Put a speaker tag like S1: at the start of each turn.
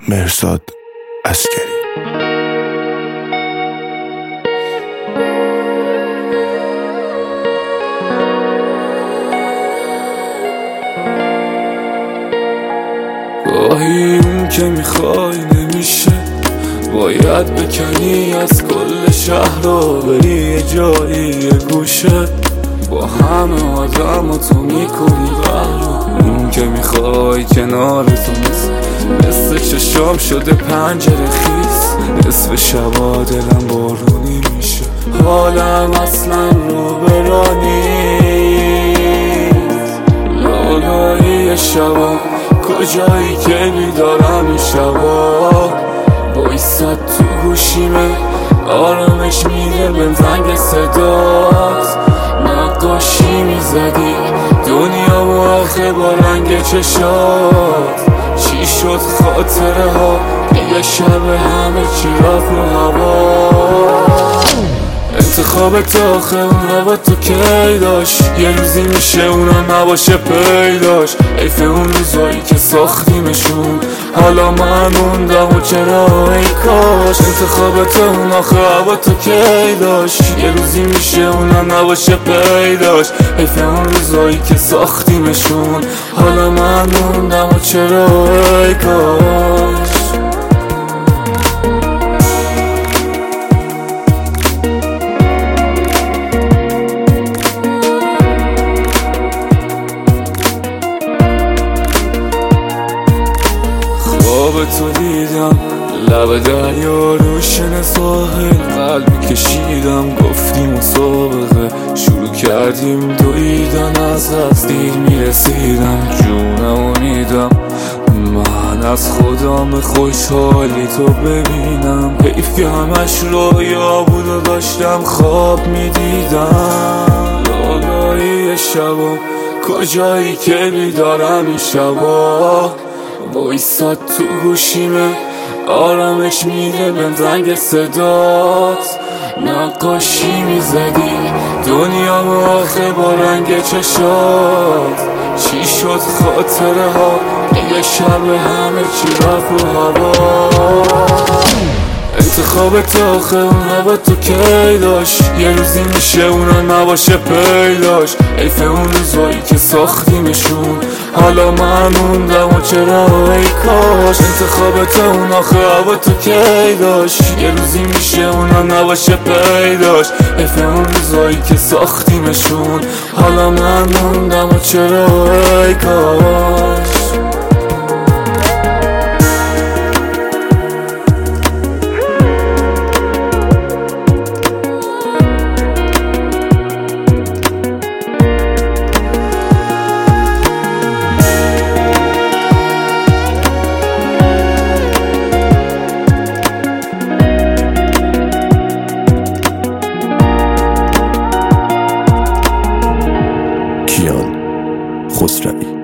S1: مهرزاد عسکری.
S2: گاهی اون که میخوای نمیشه، باید بکنی از کل شهر رو بری یه جایی یه گوشه، با همه آدم و تو میکنی قهر. اون که میخوای کنار تو مثل چشام شده پنجره خیس، نصف شبا دلم بارونی میشه، حالم اصلا رو برانیست. لالایی شبا کجایی که بیدارم این شبا، بایستد تو گوشیمه آرامش میده به زنگ صدات. نقاشی میزدی دنیا و آخه با رنگ چشات، چی شد خاطره ها یه شب همه چی رفت رو هوا. انتخابت آخه اون هوا تو کی داشت، یه روزی میشه اونا نباشه پیداش. حیف اون روزایی که ساختیمشون، حالا من موندم و چرا ای کاش. انتخابت اون آخه هوا تو کی داشت، یه روزی میشه اونا نباشه پیداش. حیف اون روزایی که ساختیمشون، حالا من موندم و چرا ای کاش. خواب تو دیدم لب دریا روشن ساحل، قلبی کشیدم گفتیم مسابقه شروع کردیم دویدن، از دیر میرسیدم جونم و میدم. من از خودم خوشحالی تو ببینم، حیف که همش رویا بود و داشتم خواب میدیدم. لالایی شبا کجایی که بیدارم این شبا، بایستاد تو گوشیمه آرامش میده به زنگ صدات. نقاشی میزدی دنیا و آخه با رنگ چشات، چی شد خاطره ها یه شب همه چی رفت رو هوا. انتخابت آخه اون هوا تو کی داشت، یه روزی میشه اونا نباشه پیداش. حیف اون روزایی که ساختیمشون، حالا من موندم و چرا ای کاش. انتخابت اون آخه هوا تو کی داشت، یه روزی میشه اونا نباشه پیداش. حیف اون روزایی که ساختیمشون، حالا من موندم و چرا ای کاش.
S1: کیان خسروی.